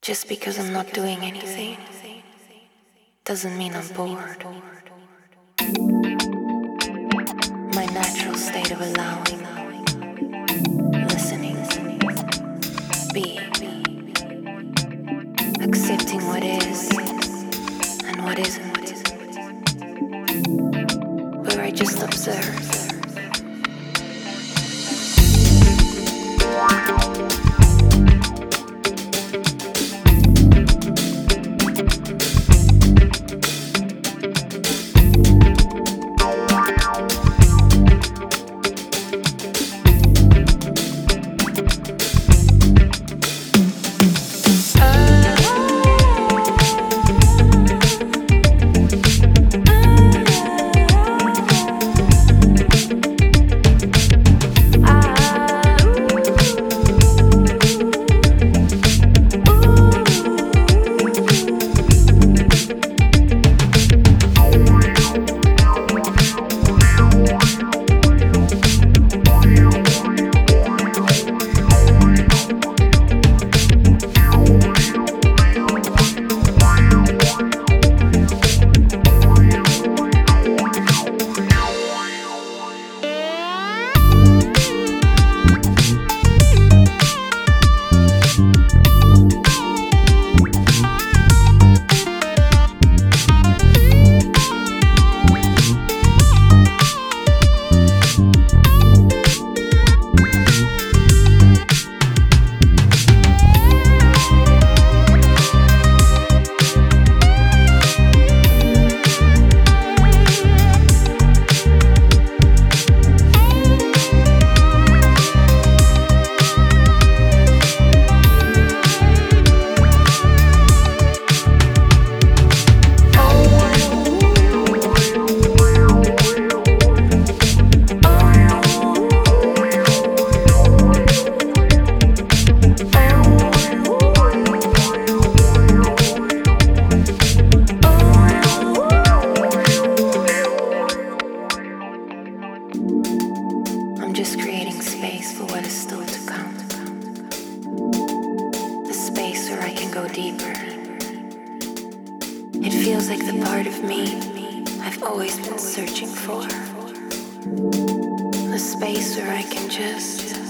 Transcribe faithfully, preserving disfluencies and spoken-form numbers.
Just because I'm not doing anything doesn't mean I'm bored. My natural state of allowing, listening, being, accepting what is and what isn't, where I just observe. I'm just creating space for what is still to come. The space where I can go deeper. It feels like the part of me I've always been searching for. The space where I can just